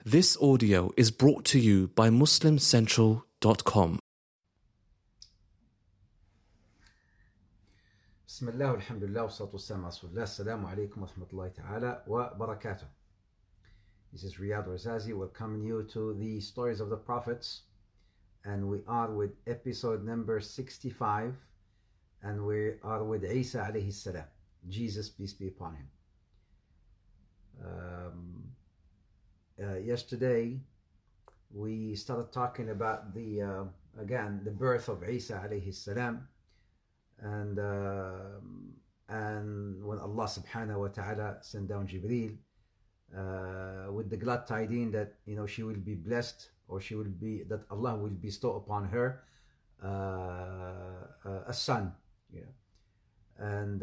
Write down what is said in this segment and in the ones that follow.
This audio is brought to you by MuslimCentral.com. بسم الله والحمد لله والصلاة والسلام على رسول الله. السلام عليكم ورحمة الله تعالى وبركاته. This is Riyad Razazi welcoming you to the stories of the prophets, and we are with episode number 65, and we are with Isa alayhi salam, Jesus, peace be upon him. Yesterday we started talking about the birth of Isa alayhi salam, and when Allah subhanahu wa ta'ala sent down Jibreel with the glad tidings that she will be blessed, or that Allah will bestow upon her a son, and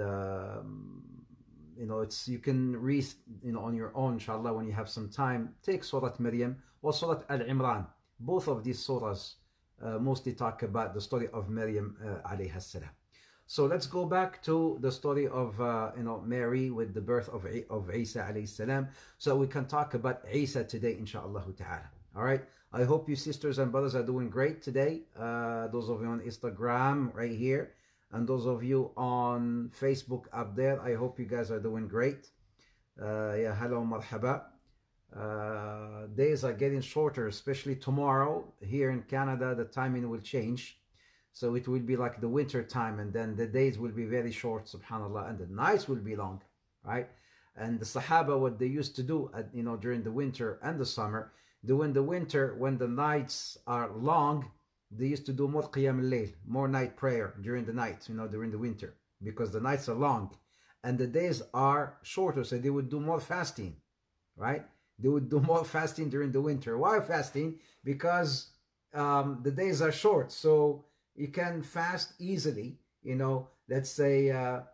it's, you can read on your own, inshallah, when you have some time. Take Surah Maryam or Surah Al-Imran. Both of these surahs mostly talk about the story of Maryam alayha salam. So let's go back to the story of Mary with the birth of Isa alayhi salam, so we can talk about Isa today, inshallah ta'ala. All right, I hope you sisters and brothers are doing great today. Those of you on Instagram right here, and those of you on Facebook up there, I hope you guys are doing great. Yeah, hello, marhaba. Days are getting shorter, especially tomorrow. Here in Canada, the timing will change. So it will be like the winter time, and then the days will be very short, subhanAllah, and the nights will be long, right? And the Sahaba, what they used to do, during the winter and the summer, during the winter, when the nights are long, they used to do more qiyam al-layl, more night prayer during the night, during the winter, because the nights are long and the days are shorter. So they would do more fasting, right? They would do more fasting during the winter. Why fasting? Because the days are short, so you can fast easily. Let's say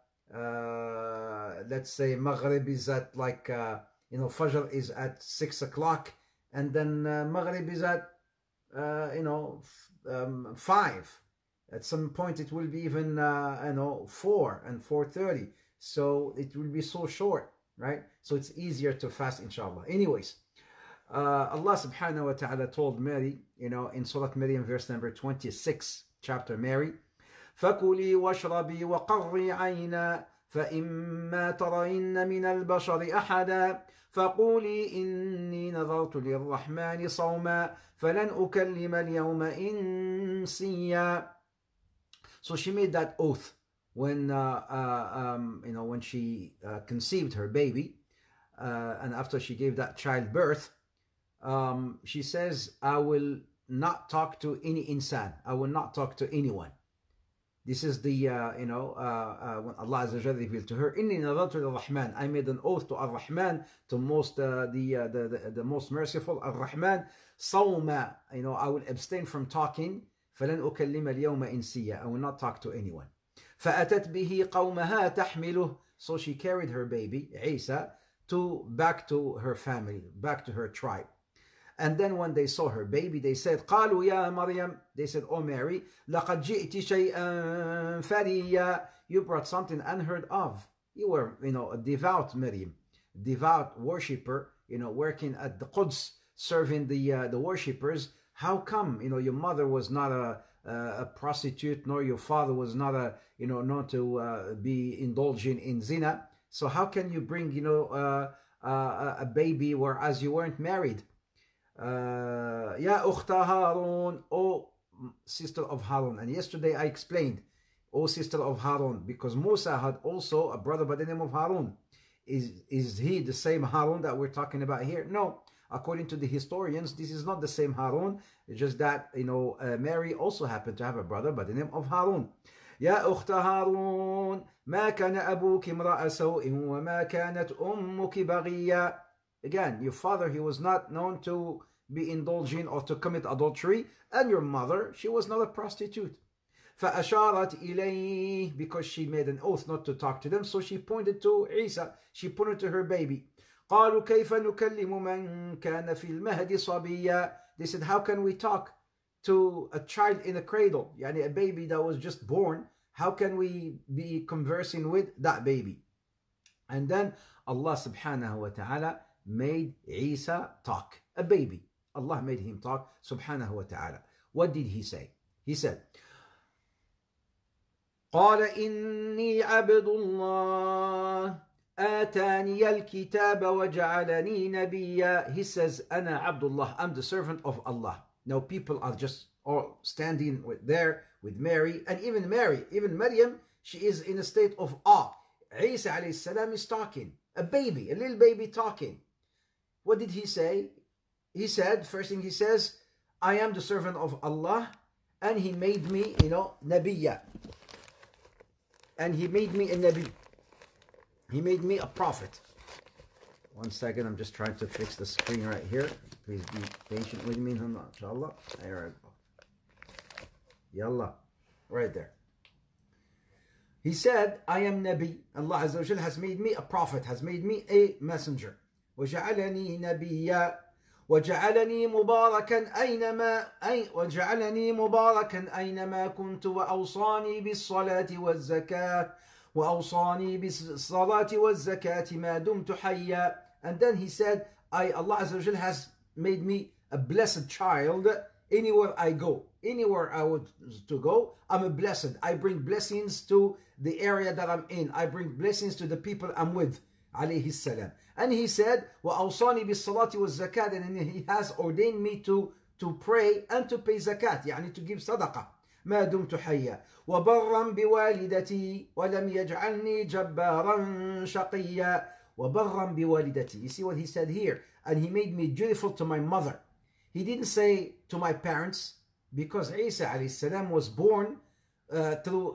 Maghrib is at Fajr is at 6 o'clock, and then Maghrib is at 5. At some point it will be even 4 and 4:30. So it will be so short, right? So it's easier to fast, inshallah. Anyways, Allah subhanahu wa ta'ala told Mary, in Surah Maryam, verse number 26, chapter Mary, فَكُلِي وَاشْرَبِي وَقَرِّي عَيْنًا فَإِمَّا تَرَيِنَّ مِنَ الْبَشَرِ أَحَدًا فَقُولِي إِنِّي نَذَرْتُ لِلرَّحْمَنِ صَوْمًا فَلَنْ أُكَلِّمَ الْيَوْمَ إِنسِيًّا. So she made that oath when she conceived her baby, and after she gave that child birth, she says, I will not talk to any insan. I will not talk to anyone. This is the when Allah Azza wa Jalla revealed to her, Inni nadartu lirrahman, I made an oath to Ar-Rahman, to the most merciful, Ar-Rahman, sawma, I will abstain from talking. فلن أكلم اليوم إنسيا, I will not talk to anyone. فأتت به قومها تحمله, so she carried her baby Isa back to her family, back to her tribe. And then when they saw her baby, they said, قالوا يا مريم, they said, oh Mary, لقد جئت شيئا فريا, you brought something unheard of. You were, a devout Maryam, devout worshipper, working at the Quds, serving the worshippers. How come, your mother was not a prostitute, nor your father was not not to be indulging in zina? So how can you bring, a baby whereas you weren't married? Ya ukhta Harun, O sister of Harun. And yesterday I explained, O sister of Harun, because Musa had also a brother by the name of Harun. Is he the same Harun that we're talking about here? No. According to the historians, this is not the same Harun. It's just that, Mary also happened to have a brother by the name of Harun. Ya ukhta Harun, ma kana abuki imra'a saw'in wa ma kanat ummuki baghiya. Again, your father, he was not known to be indulging or to commit adultery, and your mother, she was not a prostitute. فَأَشَارَتْ إِلَيْهِ, because she made an oath not to talk to them, so she pointed to Isa, she pointed to her baby. قَالُوا كَيْفَ نُكَلِّمُ مَنْ كَانَ فِي الْمَهْدِ صَبِيًّا. They said, how can we talk to a child in a cradle, yani a baby that was just born? How can we be conversing with that baby? And then Allah subhanahu wa ta'ala made Isa talk, a baby. Allah made him talk, subhanahu wa ta'ala. What did he say? He said, قال إني عبد الله آتاني الكتاب وجعلني نبيا. He says, أنا عبد الله, I'm the servant of Allah. Now people are just all standing there with Mary, and even Maryam, she is in a state of awe. Isa alayhi salam is talking, a baby, a little baby talking. What did he say? He said, first thing he says, I am the servant of Allah, and he made me, Nabiya. And he made me a Nabi. He made me a prophet. One second, I'm just trying to fix the screen right here. Please be patient with me, inshallah. There we go. Yallah. Right there. He said, I am Nabi. Allah Azza wa Jal has made me a prophet, has made me a messenger. وَجَعَلَنِي نَبِيًّا وجعلني مباركا أينما كنت وأوصاني بالصلاة والزكاة ما دمت حيا. And then he said, Allah Azza wa Jal has made me a blessed child. Anywhere I go, anywhere I would to go, I'm a blessed. I bring blessings to the area that I'm in. I bring blessings to the people I'm with. Alayhi salam. And he said, وَأَوْصَانِي بِالصَّلَاةِ وَالزَّكَاةِ, and he has ordained me to pray and to pay zakat, يعني to give sadaqah. ما دمت حيا وبرا بوالدتي ولم يجعلني جبارا شقيا. وبرا بوالدتي. You see what he said here? And he made me dutiful to my mother. He didn't say to my parents, because Isa alayhi salam was born through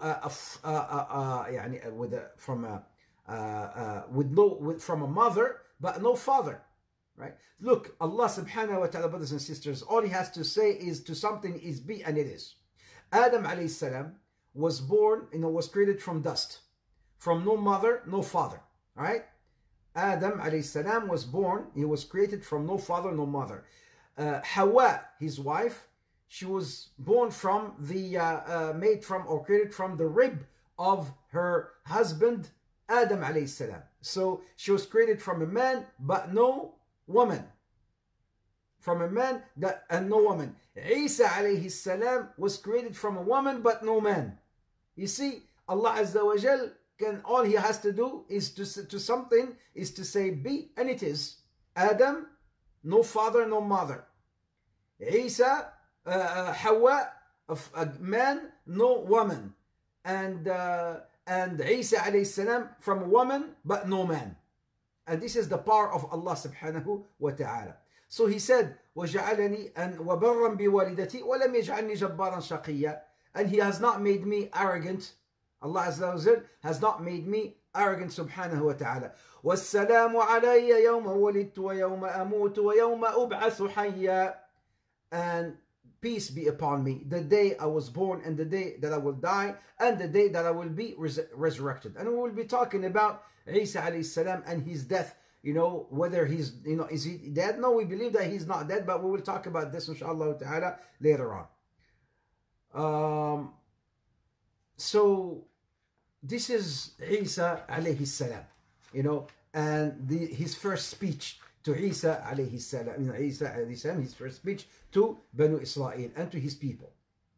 from a mother, but no father, right? Look, Allah subhanahu wa ta'ala, brothers and sisters, all he has to say is to something is be, and it is. Adam alayhi salam was born, was created from dust, from no mother, no father, right? Adam alayhi salam was born, he was created from no father, no mother. Hawa, his wife, she was born from made from or created from the rib of her husband Adam alayhi salam. So she was created from a man but no woman. From a man and no woman. Isa alayhi salam was created from a woman but no man. You see, Allah Azza wa Jal all he has to do is to say be, and it is. Adam, no father, no mother. Isa, Hawa, a man, no woman. And Isa alayhi salam from a woman but no man. And this is the power of Allah subhanahu wa ta'ala. So he said, وَجَعَلَنِي أَنْ وَبَرًّا بِوَالِدَتِي وَلَمْ يَجْعَلْنِي جَبَّارًا شَقِيًّا. And he has not made me arrogant. Allah Azza wa Jal has not made me arrogant subhanahu wa ta'ala. وَالسَّلَامُ عَلَيَّ يَوْمَ وَلِدْتُ وَيَوْمَ أَمُوتُ وَيَوْمَ أُبْعَثُ حَيًّا. And peace be upon me, the day I was born and the day that I will die and the day that I will be resurrected. And we will be talking about Isa alayhi salam and his death, whether he's, is he dead? No, we believe that he's not dead, but we will talk about this inshallah ta'ala later on. So this is Isa alayhi salam, and his first speech to Isa alayhi salam, Isa alayhi salam, his first speech to Banu Israel and to his people.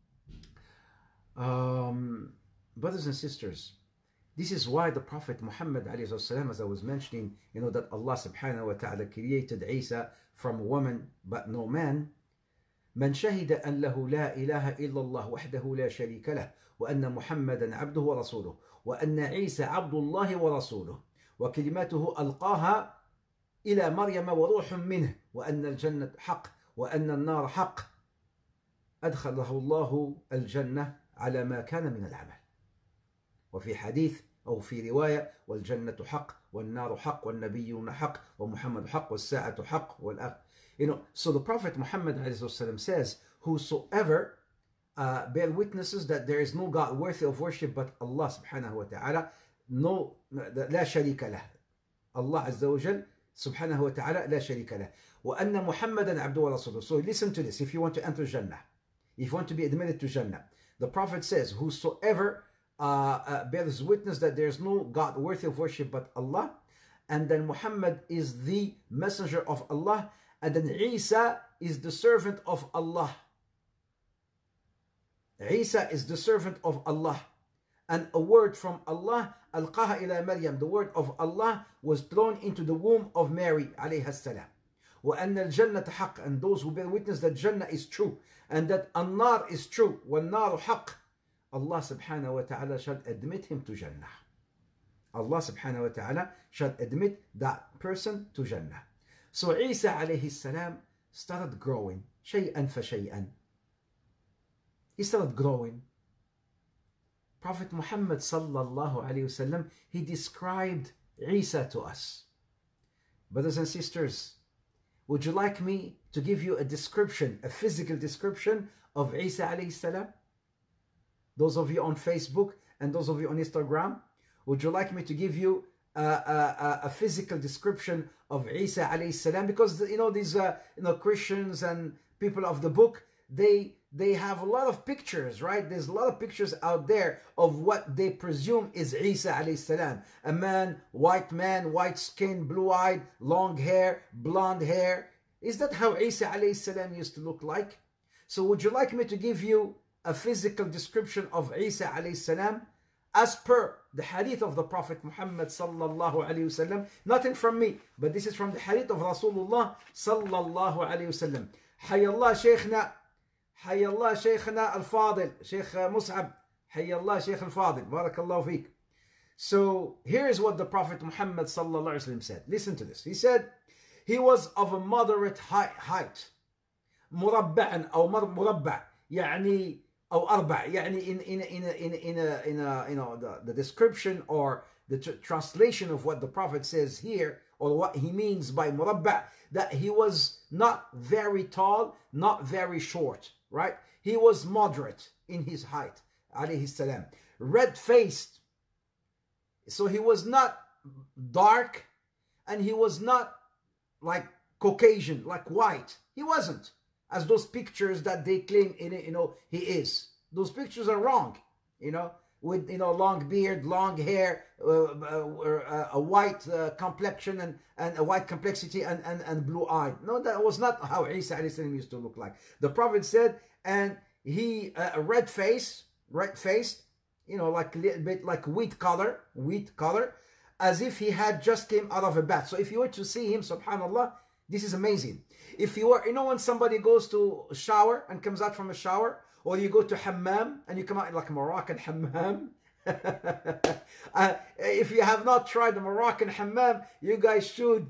Brothers and sisters, this is why the Prophet Muhammad alayhi salam, as I was mentioning, that Allah subhanahu wa ta'ala created Isa from a woman but no man. من شهد أن له لا إله إلا الله وحده لا شريك له وأن محمدا عبده ورسوله وأن عيسى عبد الله ورسوله وكلماته ألقاها إلى مريم وروح منه وأن الجنة حق وأن النار حق أدخله الله الجنة على ما كان من العمل. وفي حديث أو في رواية والجنة حق والنار حق والنبيون حق ومحمد حق والساعة حق والآخر. So the Prophet Muhammad says, whosoever bear witnesses that there is no God worthy of worship but Allah subhanahu wa ta'ala, no, لا شريك له. Allah Azza wa Jal subhanahu wa ta'ala لا شريك له. وأن محمدا عبده ورسوله. So listen to this if you want to enter Jannah. If you want to be admitted to Jannah. The Prophet says, whosoever bears witness that there is no God worthy of worship but Allah, and then Muhammad is the messenger of Allah, and then Isa is the servant of Allah. Isa is the servant of Allah. And a word from Allah, ألقاها إلى Maryam, the word of Allah was thrown into the womb of Mary عليها السلام. وأن الجنة حق, and those who bear witness that Jannah is true, and that النار is true, والنار حق, Allah subhanahu wa ta'ala shall admit him to Jannah. Allah subhanahu wa ta'ala shall admit that person to Jannah. So Isa alayhi salam started growing, شيئا فشيئا. He started growing. Prophet Muhammad sallallahu alayhi wasallam, he described Isa to us. Brothers and sisters, would you like me to give you a description, a physical description of Isa alayhi salam? Those of you on Facebook and those of you on Instagram, would you like me to give you a physical description of Isa alayhi salam? Because these Christians and people of the book, they have a lot of pictures, right? There's a lot of pictures out there of what they presume is Isa alayhi salam. A man, white skin, blue-eyed, long hair, blonde hair. Is that how Isa alayhi salam used to look like? So would you like me to give you a physical description of Isa alayhi salam as per the hadith of the Prophet Muhammad sallallahu alayhi wasallam? Nothing from me, but this is from the hadith of Rasulullah sallallahu alayhi wasallam. Hayyallah Shaykhna, Hayyallah Shaykhna al-Fadil, Shaykh Mus'ab, Hayyallah Shaykh al-Fadil, Barakallahu feek. So here is what the Prophet Muhammad sallallahu alayhi wasallam said. Listen to this. He said, he was of a moderate height. مربعا أو مربع يعني أو أربع يعني in the description or the translation of what the Prophet says here, or what he means by مربع, that he was not very tall, not very short, right? He was moderate in his height, alayhi salam. Red-faced, so he was not dark and he was not like Caucasian, like white. He wasn't, as those pictures that they claim he is. Those pictures are wrong, with long beard, long hair, a white complexion and a white complexity and blue eyed. No, that was not how Isa alayhi salam used to look like. The Prophet said, and he red faced, like a little bit like wheat color, as if he had just came out of a bath. So if you were to see him, subhanallah, this is amazing. If you were, when somebody goes to a shower and comes out from a shower, or you go to hammam and you come out like a Moroccan hammam. If you have not tried the Moroccan hammam, you guys should,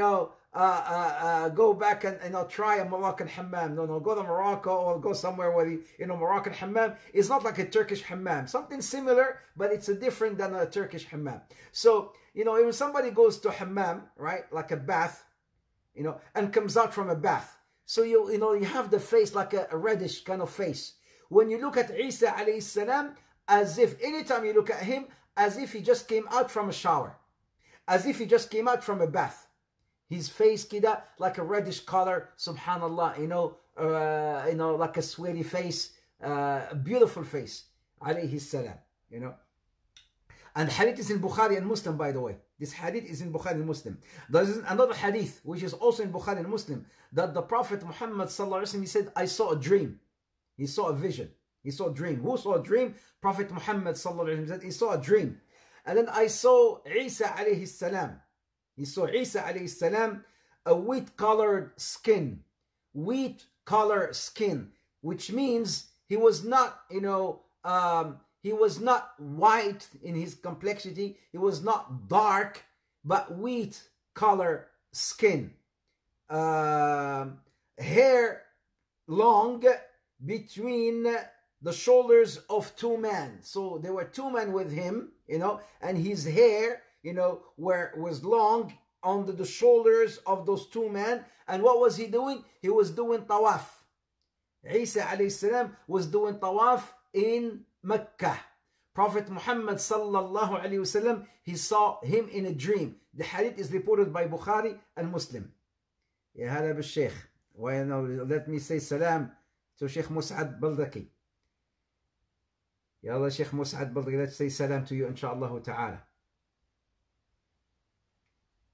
go back and try a Moroccan hammam. No, go to Morocco or go somewhere where Moroccan hammam is not like a Turkish hammam. Something similar, but it's different than a Turkish hammam. So, if somebody goes to hammam, right, like a bath, and comes out from a bath, so you have the face like a reddish kind of face. When you look at Isa alayhi salam, as if anytime you look at him, as if he just came out from a shower, as if he just came out from a bath. His face kida like a reddish color, subhanallah, like a sweaty face, a beautiful face, alayhi salam, And the hadith is in Bukhari and Muslim, by the way. This hadith is in Bukhari and Muslim. There is another hadith, which is also in Bukhari and Muslim, that the Prophet Muhammad sallallahu alaihi wasallam, he said, I saw a dream. He saw a vision. He saw a dream. Who saw a dream? Prophet Muhammad sallallahu alaihi wasallam said, he saw a dream. And then I saw Isa alayhi salam. He saw Isa alayhi salam, a wheat-colored skin. Wheat-colored skin, which means he was not, he was not white in his complexity. He was not dark, but wheat color skin. Hair long between the shoulders of two men. So there were two men with him, and his hair, was long on the shoulders of those two men. And what was he doing? He was doing tawaf. Isa alayhi salam was doing tawaf in Mecca. Prophet Muhammad sallallahu alayhi wasallam, he saw him in a dream. The hadith is reported by Bukhari and Muslim. Ya hala bil Sheikh. Let me say salam to Sheikh Mus'ad Baldaki. Ya Allah, Sheikh Mus'ad Baldaki, let's say salam to you, inshallah ta'ala.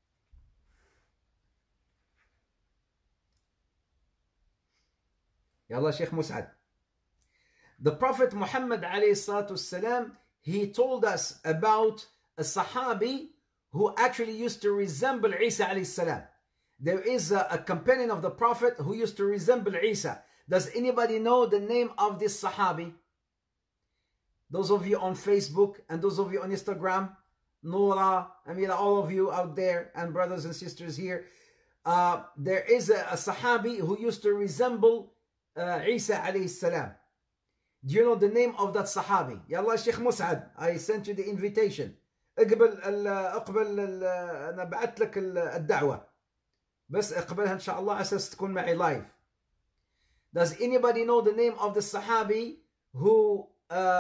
Yallah Sheikh Mus'ad. The Prophet Muhammad alayhi salatu wasalam, he told us about a Sahabi who actually used to resemble Isa alayhi salam. There is a companion of the Prophet who used to resemble Isa. Does anybody know the name of this Sahabi? Those of you on Facebook and those of you on Instagram, Noura, Amira, all of you out there and brothers and sisters here, there is a Sahabi who used to resemble Isa alayhi salam. Do you know the name of that Sahabi? Yallah Sheikh Mus'ad, I sent you the invitation. اقبل انا بعت لك الدعوة. بس اقبلها ان شاء الله على اساس تكون معي لايف. Does anybody know the name of the Sahabi who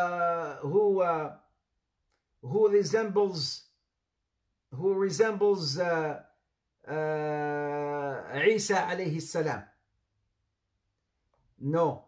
resembles Isa alayhi salam? No.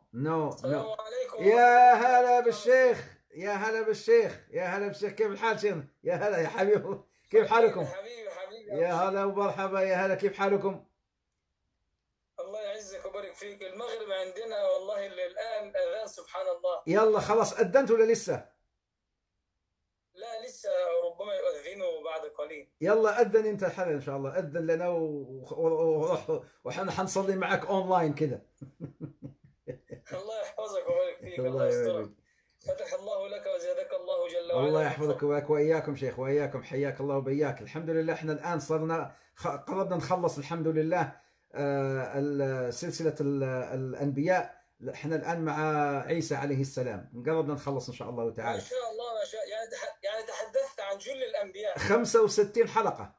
يا هلا بالشيخ، يا هلا بالشيخ، يا هلا بالشيخ، كيف الحال شيخ؟ يا هلا يا حبيبي، كيف حالكم؟ حبيبي يا هلا ومرحبا، يا هلا، كيف حالكم؟ الله يعزك ويبارك فيك. المغرب عندنا والله الآن أذان سبحان الله. يلا خلاص أذنت ولا لسه؟ لا لسه، ربما يؤذنوا بعد قليل. يلا أذن أنت الحين إن شاء الله، أذن لنا وحنا حنصلي معك أونلاين كذا. الله يحفظك ويبارك فيك. الله يسترك. فتح الله لك وزادك الله جل وعلا. الله يحفظك وإياكم شيخ، وإياكم، حياك الله وبياك. الحمد لله احنا الآن صرنا قربنا نخلص الحمد لله سلسلة الأنبياء. احنا الآن مع عيسى عليه السلام، قربنا نخلص إن شاء الله تعالى. ما شاء الله ما شاء. يعني تحدثت عن جل الأنبياء. 65 حلقة.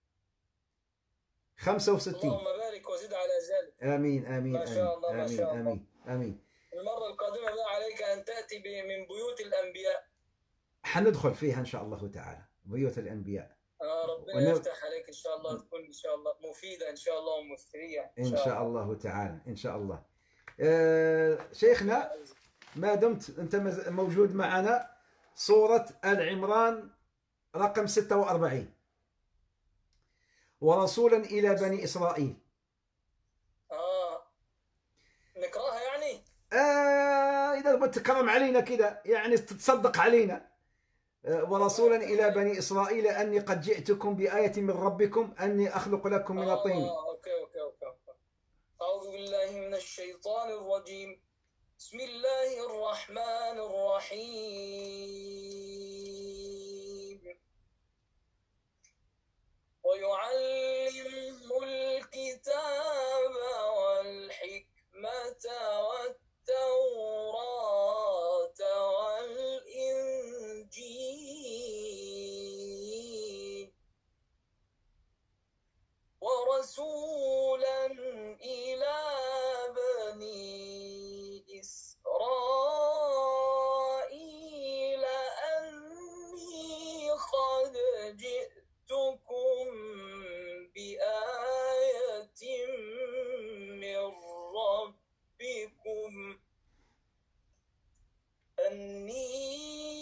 65. اللهم بارك وزد على ذلك. آمين آمين ما شاء الله آمين ما شاء الله. آمين آمين. المرة القادمة بقى عليك أن تأتي من بيوت الأنبياء. حندخل فيها إن شاء الله تعالى بيوت الأنبياء. ربنا يفتح عليك إن شاء الله، تكون إن شاء الله مفيدة إن شاء الله ومثرية إن شاء الله تعالى إن شاء الله. شيخنا ما دمت أنت موجود معنا، سورة آل عمران رقم 46، ورسولا إلى بني إسرائيل. نقراها يعني؟ إذا بتكرم علينا كده يعني تتصدق علينا. ورسولا إلى بني إسرائيل أني قد جئتكم بآية من ربكم أني أخلق لكم من الطين. أوكي. أعوذ بالله من الشيطان الرجيم. بسم الله الرحمن الرحيم. ويعلمه الكتاب والحكمة والتوراة والإنجيل، ورسولا إلى بني إسرائيل أني قد جئتكم بآية من ربكم أني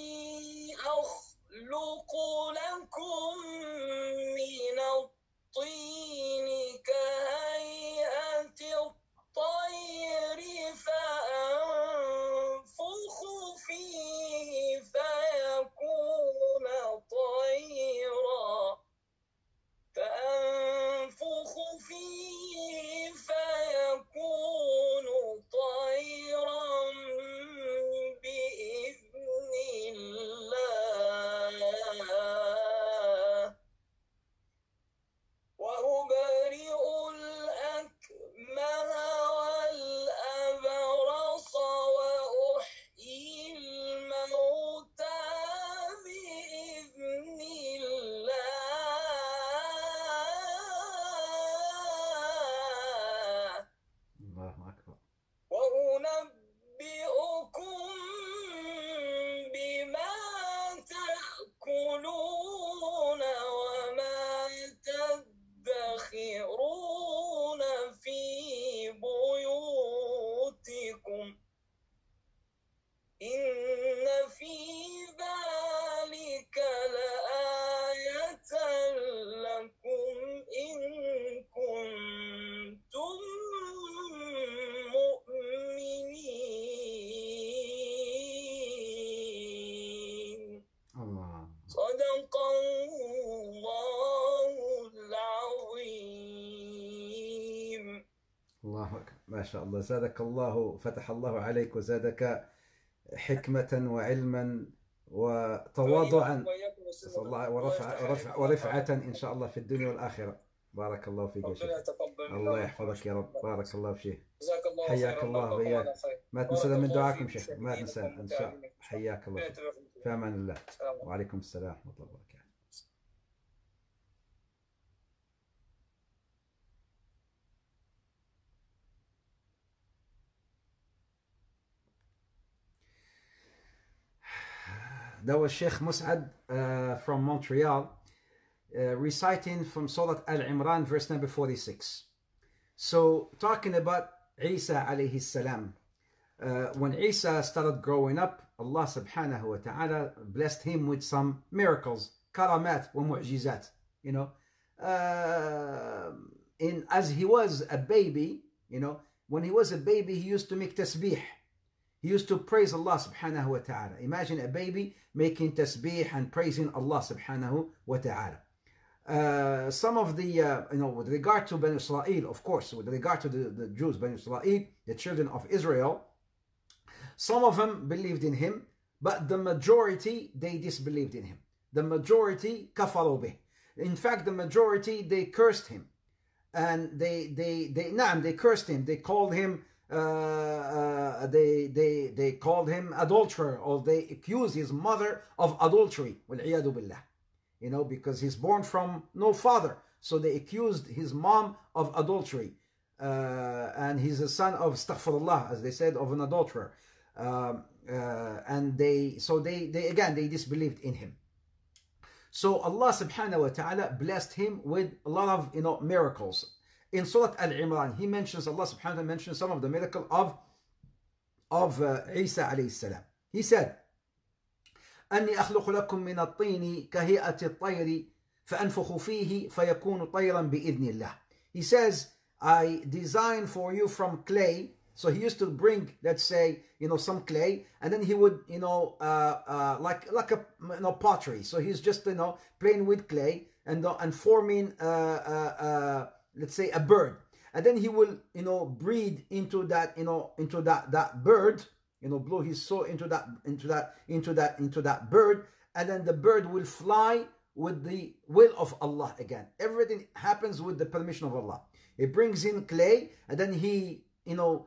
أخلق لكم من الطين كهيئة الطير فأنفخ فيه فيكون طيرا، فأنفخ فيه فيكون طيرا بإذن الله، وأبرئ الأكمه والأبرص وأحيي الموتى بإذن الله. الله أكبر. وأنبئكم بما تأكلون وما تدخرون في بيوتكم، إن في ذلك لآية لكم إن كنتم مؤمنين. الله أكبر ما شاء الله زادك الله فتح الله عليك وزادك حكمة وعلما وتواضعا ورفعة إن شاء الله في الدنيا والآخرة. بارك الله فيك يا شيخ. الله يحفظك يا رب. بارك الله فيك. حياك الله وإياك. ما تنسى من دعاكم شيخ. ما تنسى إن شاء الله. حياك الله. في أمان الله. وعليكم السلام ورحمة الله وبركاته. That was Sheikh Mus'ad from Montreal reciting from Surah Al-Imran verse number 46. So talking about Isa alayhi salam. When Isa started growing up, Allah subhanahu wa ta'ala blessed him with some miracles, karamat wa mu'jizat, you know. As he was a baby, you know, when he was a baby, he used to make tasbih. He used to praise Allah subhanahu wa ta'ala. Imagine a baby making tasbih and praising Allah subhanahu wa ta'ala. Some of the, you know, with regard to Bani Israel, of course, with regard to the Jews, Bani Israel, the children of Israel, some of them believed in him, but the majority, they disbelieved in him. The majority, kafaru bih. In fact, the majority, they cursed him. And they cursed him. They called him they called him adulterer, or they accused his mother of adultery, wal-'iyadu billah, you know, because he's born from no father, so they accused his mom of adultery, and he's a son of astaghfirullah, as they said, of an adulterer, and they disbelieved in him. So Allah subhanahu wa ta'ala blessed him with a lot of, you know, miracles. In Surah Al-Imran, Allah subhanahu wa ta'ala mentions some of the miracle of Isa alayhi salam. He said, أني أخلق لكم من الطين كهيئة الطير فأنفخ فيه فيكون طيرا بإذن الله. He says, I design for you from clay. So he used to bring, let's say, you know, some clay, and then he would, you know, like a, you know, pottery. So he's just, you know, playing with clay and forming let's say a bird, and then he will, you know, breathe into that, you know, into that bird, you know, blow his soul into that bird, and then the bird will fly with the will of Allah again. Everything happens with the permission of Allah. He brings in clay, and then he, you know,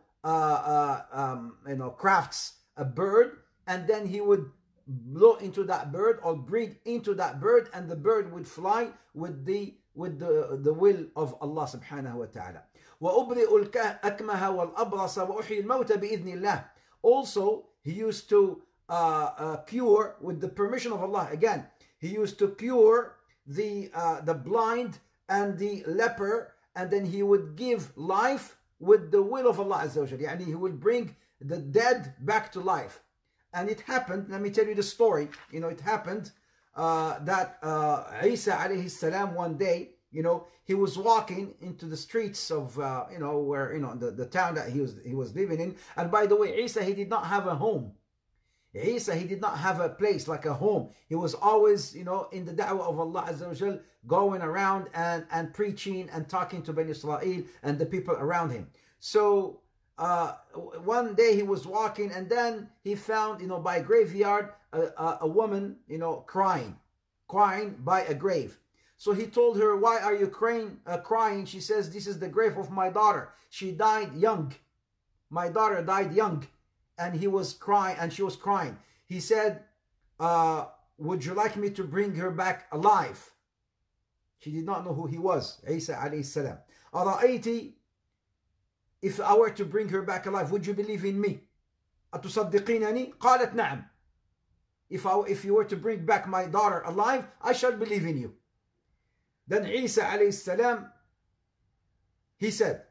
crafts a bird, and then he would blow into that bird or breathe into that bird, and the bird would fly with the will of Allah subhanahu wa ta'ala. وَأُبْرِئُ الْأَكْمَهَ وَالْأَبْرَصَ وَأُحْيِي الْمَوْتَ بِإِذْنِ اللَّهِ. Also, he used to cure with the permission of Allah. Again, he used to cure the blind and the leper, and then he would give life with the will of Allah Azza wa Jalla. Yani he would bring the dead back to life. And it happened, let me tell you the story, you know, it happened that Isa alayhi salam one day, you know, he was walking into the streets of, you know, where, you know, the town that he was living in. And by the way, Isa, he did not have a home. Isa, he did not have a place like a home. He was always, you know, in the da'wah of Allah Azza wa Jal, going around and preaching and talking to Bani Israel and the people around him. So one day he was walking, and then he found, you know, by a graveyard, a woman, you know, crying by a grave. So he told her, why are you crying? She says, this is the grave of my daughter. She died young. My daughter died young. And he was crying, and she was crying. He said, would you like me to bring her back alive? She did not know who he was, Isa alayhi salam. أرأيتِ, if I were to bring her back alive, would you believe in me? أتصدقينني؟ قالت نعم. If you were to bring back my daughter alive, I shall believe in you. Then Isa alayhi salam, he said,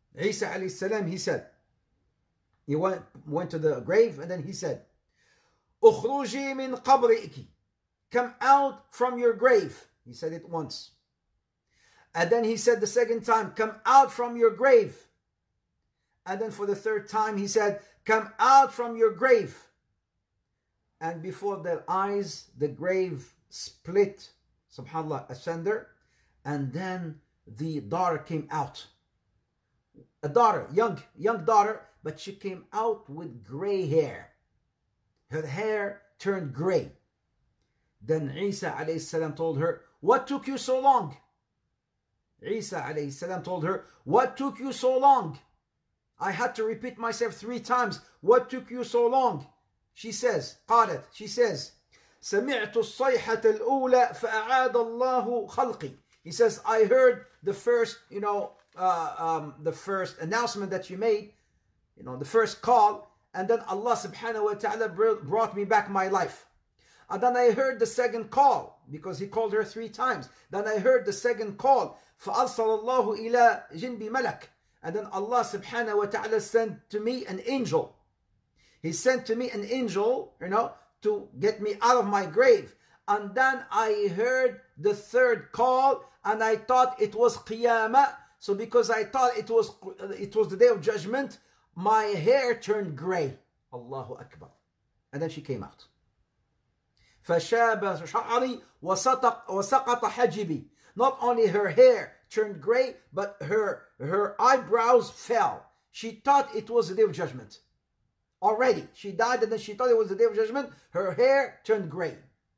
he went to the grave, and then he said, اخرجي من قبرك, come out from your grave. He said it once. And then he said the second time, come out from your grave. And then for the third time he said, come out from your grave. And before their eyes, the grave split, subhanAllah, asunder, and then the daughter came out. a daughter, young daughter, but she came out with gray hair. Her hair turned gray. Then Isa alayhi salam told her, what took you so long? Isa alayhi salam told her, what took you so long? I had to repeat myself 3 times. What took you so long? She says, قالت, she says, سمعت الصيحة الأولى فأعاد الله خلقي. He says, I heard the first, the first announcement that you made, the first call, and then Allah subhanahu wa ta'ala brought me back my life. And then I heard the second call, because he called her 3 times. Then I heard the second call, فأرسل الله إلى جنب ملك. And then Allah subhanahu wa ta'ala sent to me an angel. He sent to me an angel, to get me out of my grave. And then I heard the third call, and I thought it was Qiyamah. So because I thought it was the day of judgment, my hair turned gray. Allahu Akbar. And then she came out. فَشَابَ شَعْرِي وَسَقَطَ حَجِبِي. Not only her hair turned gray, but her eyebrows fell. She thought it was the day of judgment. Already, she died and then she thought it was the day of judgment. Her hair turned gray.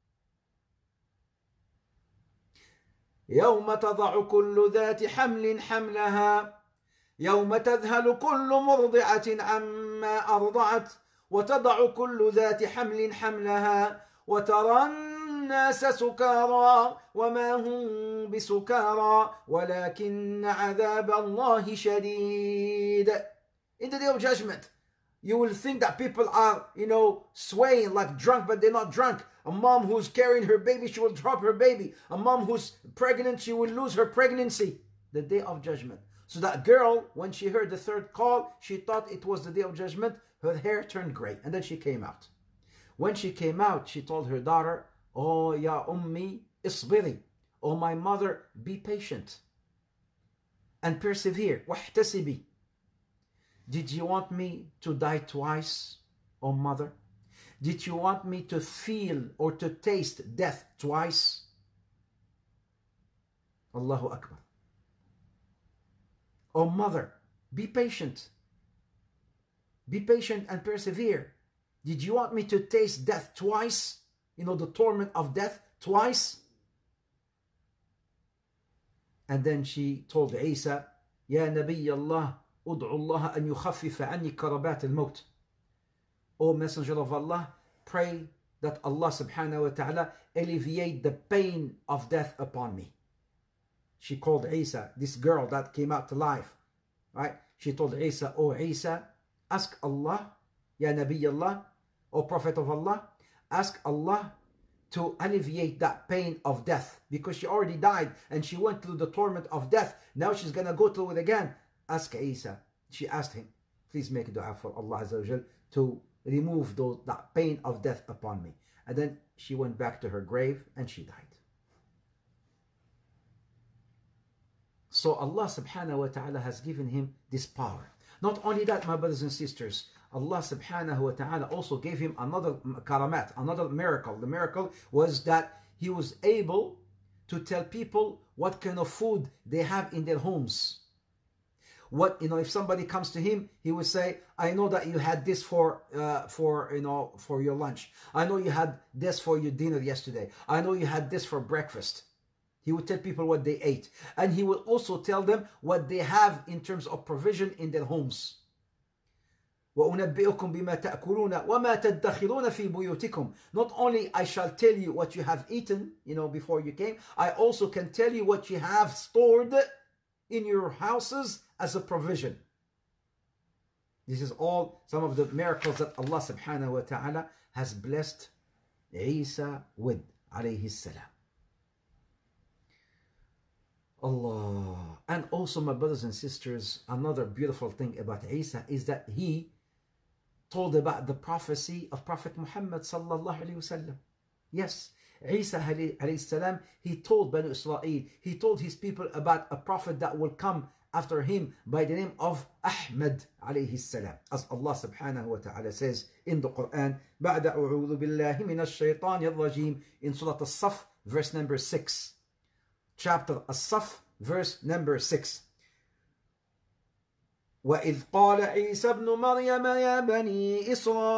يوم تضع كل ذات حمل حملها يوم تذهل كل مرضعة عما أرضعت وتضع كل ذات حمل حملها وترى الناس سكارى وما هم بسكارى ولكن عذاب الله شديد. In the day of judgment, you will think that people are, swaying like drunk, but they're not drunk. A mom who's carrying her baby, she will drop her baby. A mom who's pregnant, she will lose her pregnancy. The day of judgment. So that girl, when she heard the third call, she thought it was the day of judgment. Her hair turned gray. And then she came out. When she came out, she told her daughter, Oh, ya ummi, isbiri. Oh, my mother, be patient. And persevere. Wahtasibi. Did you want me to die twice, oh mother? Did you want me to feel or to taste death twice? Allahu Akbar. Oh mother, be patient. Be patient and persevere. Did you want me to taste death twice? The torment of death twice? And then she told Isa, Ya Nabi Allah, ud'u Allah an yukhaffifa anni karabat al-maut. O Messenger of Allah, pray that Allah subhanahu wa ta'ala alleviate the pain of death upon me. She called Isa, this girl that came out to life, right? She told Isa, O Isa, ask Allah, Ya Nabi Allah, O Prophet of Allah, ask Allah to alleviate that pain of death, because she already died and she went through the torment of death. Now she's going to go through it again. Ask Isa. She asked him, please make a dua for Allah Azza wa Jal to remove that pain of death upon me. And then she went back to her grave and she died. So Allah subhanahu wa ta'ala has given him this power. Not only that, my brothers and sisters, Allah subhanahu wa ta'ala also gave him another karamat, another miracle. The miracle was that he was able to tell people what kind of food they have in their homes. If somebody comes to him, he would say, I know that you had this for your lunch. I know you had this for your dinner yesterday. I know you had this for breakfast. He would tell people what they ate. And he would also tell them what they have in terms of provision in their homes. وَأُنَبِّئُكُمْ بِمَا تَأْكُلُونَ وَمَا تَدَّخِرُونَ فِي بُيُوتِكُمْ. Not only I shall tell you what you have eaten, before you came, I also can tell you what you have stored in your houses as a provision. This is all some of the miracles that Allah subhanahu wa ta'ala has blessed Isa with, alayhi salam. Allah. And also, my brothers and sisters, another beautiful thing about Isa is that he told about the prophecy of Prophet Muhammad sallallahu alayhi wasallam. Yes, Isa alayhi salam, he told Banu Israel, he told his people about a prophet that will come after him by the name of Ahmad alayhi salam. As Allah subhanahu wa ta'ala says in the Quran, بعد أعوذ بالله من الشيطان الرجيم, in Surah As-Saf, verse number 6. Chapter As-Saf, verse number 6. وإذ قال عيسى ابن مريم يا بني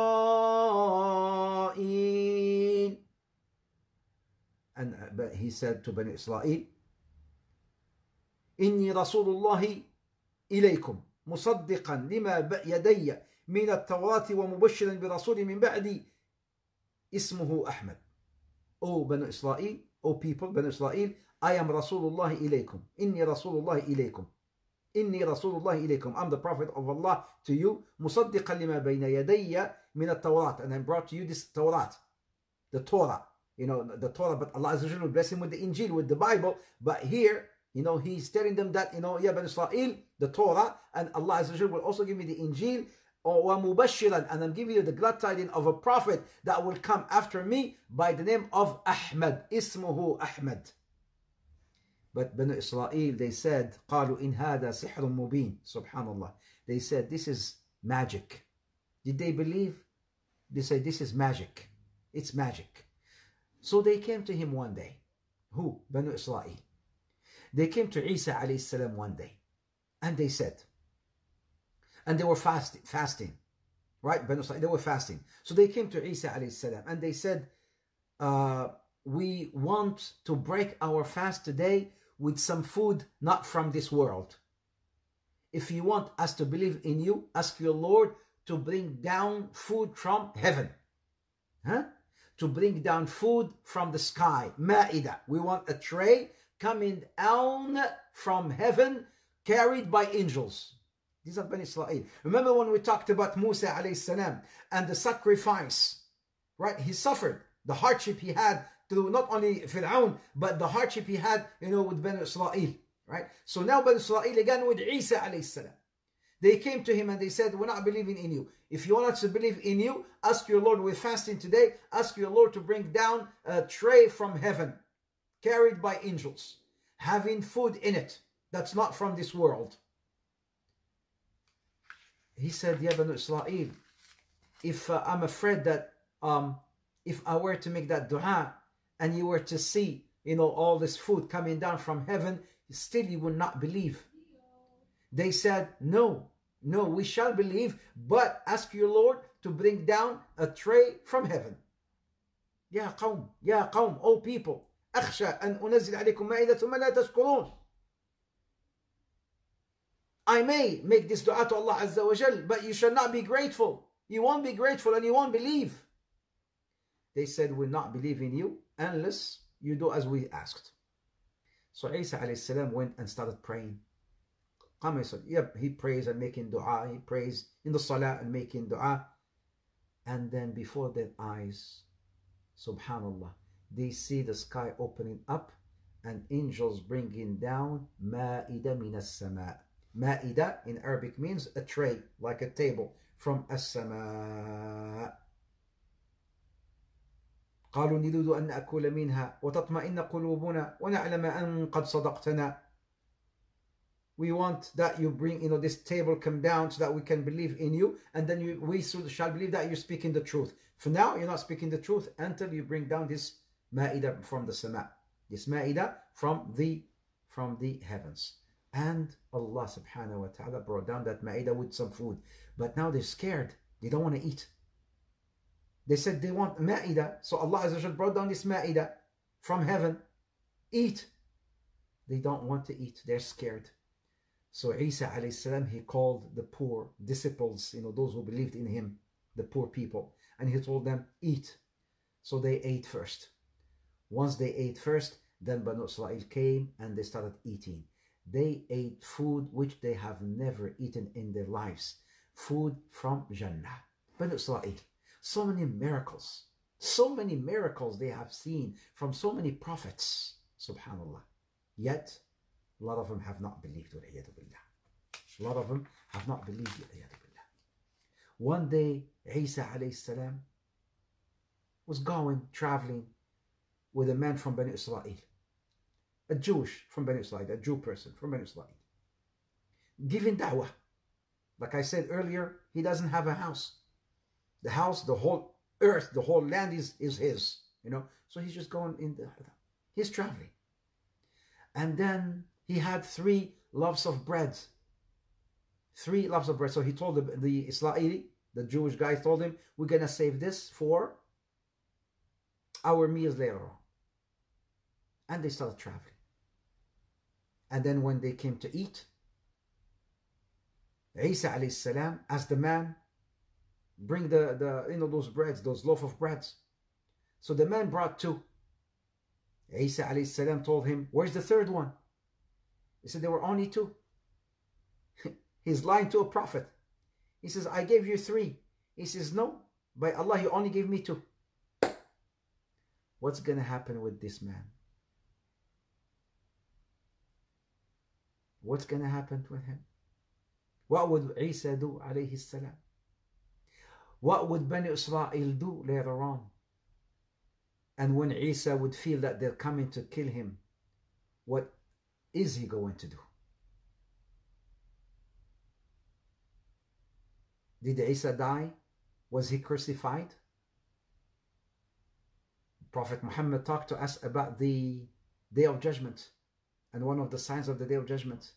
إسرائيل. And he said to Bani Israel, إني رسول الله إليكم مصدقا لما يدي من التوراة ومبشرا برسول من بعدي اسمه أحمد. O Bani Israel, O people, Bani Israel, I am Rasulullah ilaykum. Inni Rasulullah ilaykum. Inni Rasulullah ilaykum. I'm the Prophet of Allah to you. مصدقا لما بين يدي من التوراة. And I brought to you this Torah. The Torah. You know, the Torah, but Allah Azza wa Jalla will bless him with the Injil, with the Bible. But here, you know, he's telling them that, you know, Ya Bani Israel, the Torah, and Allah Azza wa Jalla will also give me the Injil. وَمُبَشِّرًا, and I'm giving you the glad tidings of a prophet that will come after me by the name of Ahmad. Ismuhu Ahmad. But Banu Israel, they said, قالوا إن هذا سحر مبين. Subhanallah. They said, this is magic. Did they believe? They said, this is magic. It's magic. So they came to him one day. Who? Banu Israel. They came to Isa alayhi salam one day. And they said, and they were fasting, right? Banu Israel, they were fasting. So they came to Isa alayhi salam and they said, we want to break our fast today with some food not from this world. If you want us to believe in you, ask your Lord to bring down food from heaven. Huh? To bring down food from the sky. Ma'idah. We want a tray coming down from heaven carried by angels. These are Bani Israel. Remember when we talked about Musa alayhi salam and the sacrifice, right? He suffered the hardship he had through not only Fir'aun, but the hardship he had, you know, with Bani Israel, right? So now Bani Israel again with Isa alayhi salam. They came to him and they said, we're not believing in you. If you want us to believe in you, ask your Lord, we're fasting today, ask your Lord to bring down a tray from heaven, carried by angels, having food in it that's not from this world. He said, Ya Banu Israel, if I'm afraid that if I were to make that dua and you were to see, you know, all this food coming down from heaven, still you will not believe. They said, no, we shall believe, but ask your Lord to bring down a tray from heaven. Ya qawm, O people, أخشى أن أنزل عليكم مائدة ثم لا تشكرون. I may make this dua to Allah Azza wa Jal, but you shall not be grateful. You won't be grateful and you won't believe. They said, we'll not believe in you unless you do as we asked. So Isa alayhi salam went and started praying. Yep, he prays and making dua. He prays in the salah and making dua. And then before their eyes, subhanallah, they see the sky opening up and angels bringing down ma'idah min as-sama'. Ma'idah in Arabic means a tray, like a table, from as-sama'. قالوا نريد أن نأكل منها وتطمئن قلوبنا ونعلم أن قد صدقتنا. We want that you bring, you know, this table come down so that we can believe in you, and then we shall believe that you're speaking the truth. For now, you're not speaking the truth until you bring down this ma'idah from the sama', this ma'idah from the heavens. And Allah subhanahu wa ta'ala brought down that ma'idah with some food. But now they're scared. They don't want to eat. They said they want ma'idah. So Allah Azza wa Jalla brought down this ma'idah from heaven. Eat. They don't want to eat. They're scared. So Isa alayhi salam, he called the poor disciples, you know, those who believed in him, the poor people. And he told them, eat. So they ate first. Once they ate first, then Banu Israel came and they started eating. They ate food which they have never eaten in their lives. Food from Jannah. Banu Israel. So many miracles they have seen from so many prophets. Subhanallah. Yet, a lot of them have not believed. A lot of them have not believed. One day, Isa alayhi salam was traveling with a man from Bani Israel. A Jewish from Bani Israel, a Jew person from Bani Israel. Giving da'wah. Like I said earlier, he doesn't have a house. The house, the whole earth, the whole land is his, you know. So he's just going he's traveling. And then he had 3 loaves of bread. 3 loaves of bread. So he told the Israeli, the Jewish guy told him, we're going to save this for our meals later on. And they started traveling. And then when they came to eat, Isa alayhi salam asked the man, bring the those breads, those loaf of breads. So the man brought 2. Isa alayhi salam told him, where's the 3rd one? He said, there were only 2. He's lying to a prophet. He says, I gave you 3. He says, no, by Allah, you only gave me 2. What's going to happen with this man? What's going to happen with him? What would Isa do, alayhi salam? What would Bani Israel do later on? And when Isa would feel that they're coming to kill him, what is he going to do? Did Isa die? Was he crucified? Prophet Muhammad talked to us about the Day of Judgment and one of the signs of the Day of Judgment.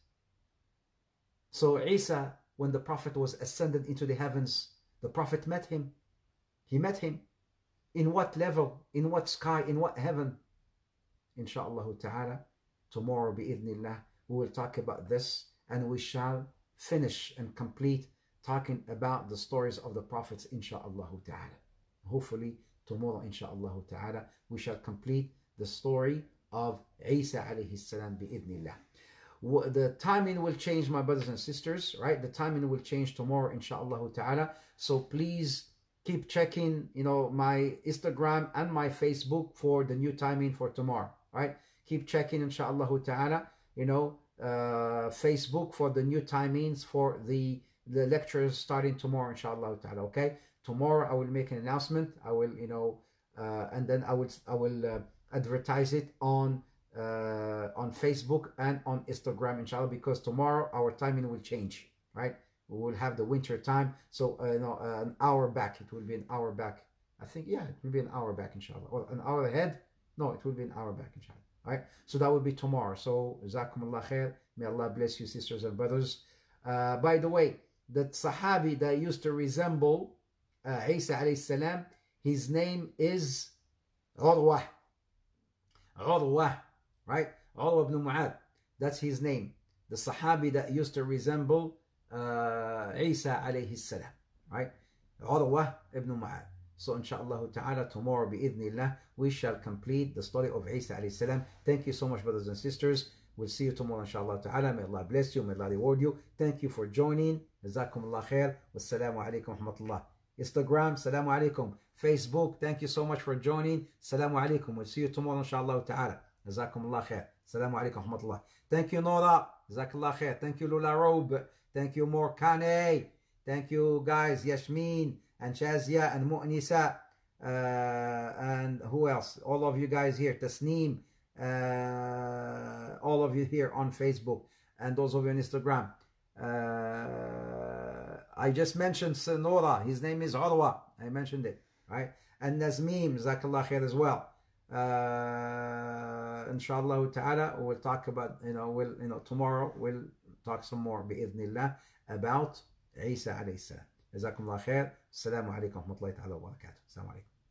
So Isa, when the Prophet was ascended into the heavens, the Prophet met him. He met him. In what level? In what sky? In what heaven? Insha'Allah ta'ala, tomorrow bi'idhnillah, we will talk about this, and we shall finish and complete talking about the stories of the prophets, insha'Allah ta'ala. Hopefully tomorrow, insha'Allah ta'ala, we shall complete the story of Isa alayhi salam bi'idhnillah. The timing will change, my brothers and sisters, right? The timing will change tomorrow, insha'Allah ta'ala. So please keep checking, my Instagram and my Facebook for the new timing for tomorrow, right? Keep checking, insha'Allah ta'ala, Facebook for the new timings for the lectures starting tomorrow, insha'Allah ta'ala, okay? Tomorrow I will make an announcement. I will, and then I will advertise it on Facebook and on Instagram, inshallah, because tomorrow our timing will change, right? We will have the winter time, so an hour back. It will be an hour back. I think, yeah, it will be an hour back, inshallah. Or an hour ahead? No, it will be an hour back, inshallah. All right, so that will be tomorrow. So, Jazakumullah khair. May Allah bless you, sisters and brothers. By the way, that Sahabi that used to resemble Isa alayhi salam, his name is Urwa. Urwa, right? Urwa ibn Mu'ad. That's his name. The Sahabi that used to resemble Isa alayhi salam, right? Urwa ibn Mu'ad. So inshallah ta'ala, tomorrow bi'idhnillah, we shall complete the story of Isa alayhi salam. Thank you so much, brothers and sisters. We'll see you tomorrow, inshallah ta'ala. May Allah bless you. May Allah reward you. Thank you for joining. Jazakumullah khair. Wassalamu alaikum wa rahmatullah. Instagram, salamu alaikum. Facebook, thank you so much for joining. Salamu alaikum. We'll see you tomorrow, inshallah ta'ala. Jazakumullah khair. Salamu alaikum wa rahmatullah. Thank you, Nora. Jazakallah khair. Thank you, Lula Robe. Thank you, Morkane. Thank you, guys. Yasmin and Shazia and Mu'nisa. And who else? All of you guys here. Tasneem. All of you here on Facebook. And those of you on Instagram. I just mentioned Nora. His name is Urwa. I mentioned it. Right? And Nazmeem. Jazakallah khair as well. Inshallah ta'ala, we'll talk about, tomorrow we'll talk some more bi'idhnillah about Isa alayhi salam. Jazakumullah khair. Assalamu alaikum wa rahmatullahi ta'ala wa barakatuh. Assalamu alaikum.